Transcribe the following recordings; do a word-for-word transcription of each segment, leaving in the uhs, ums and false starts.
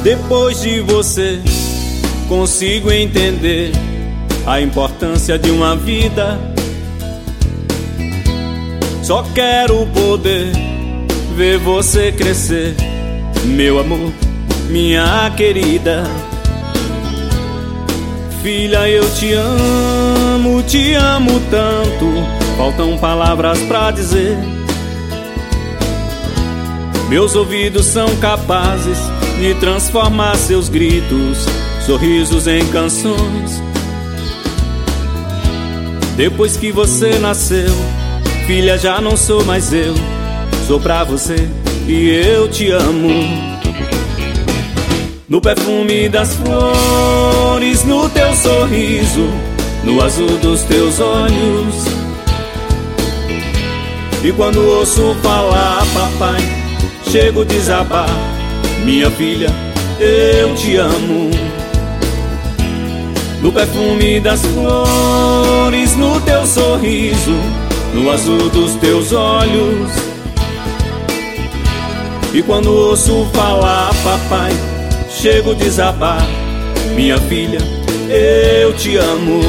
Depois de você, consigo entender a importância de uma vida. Só quero poder ver você crescer, meu amor, minha querida. Filha, eu te amo, te amo tanto, faltam palavras pra dizer. Meus ouvidos são capazes de transformar seus gritos, sorrisos em canções. Depois que você nasceu, filha, já não sou mais eu, sou pra você e eu te amo. No perfume das flores, no teu sorriso, no azul dos teus olhos. E quando ouço falar papai, chego a desabar, minha filha, eu te amo. No perfume das flores, no teu sorriso, no azul dos teus olhos. E quando ouço falar papai, chego a desabar, minha filha, eu te amo.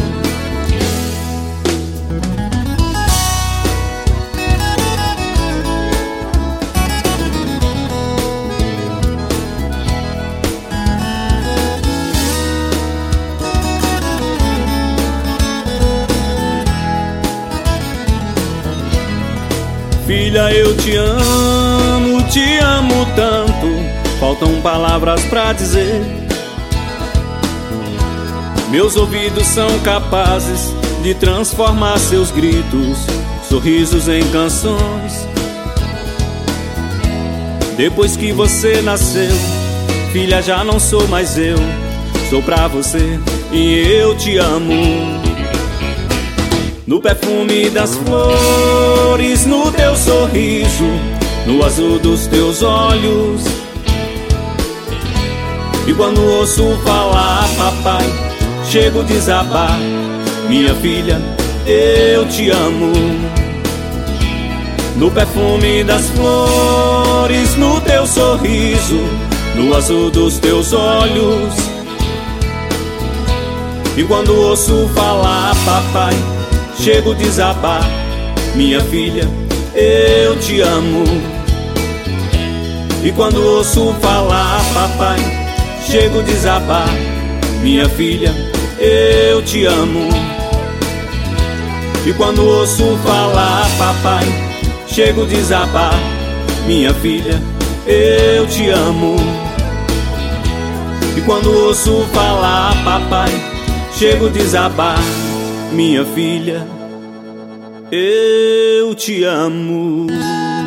Filha, eu te amo, te amo tanto, faltam palavras pra dizer. Meus ouvidos são capazes de transformar seus gritos, sorrisos em canções. Depois que você nasceu, filha, já não sou mais eu, sou pra você e eu te amo. No perfume das flores, no teu sorriso, no azul dos teus olhos. E quando ouço falar papai, chego a desabar, minha filha, eu te amo. No perfume das flores, no teu sorriso, no azul dos teus olhos. E quando ouço falar papai, chego a desabar, minha filha, eu te amo. E quando ouço falar papai, chego a desabar, minha filha, eu te amo. E quando ouço falar papai, chego a desabar, minha filha, eu te amo. E quando ouço falar papai, chego a desabar, minha filha, eu te amo.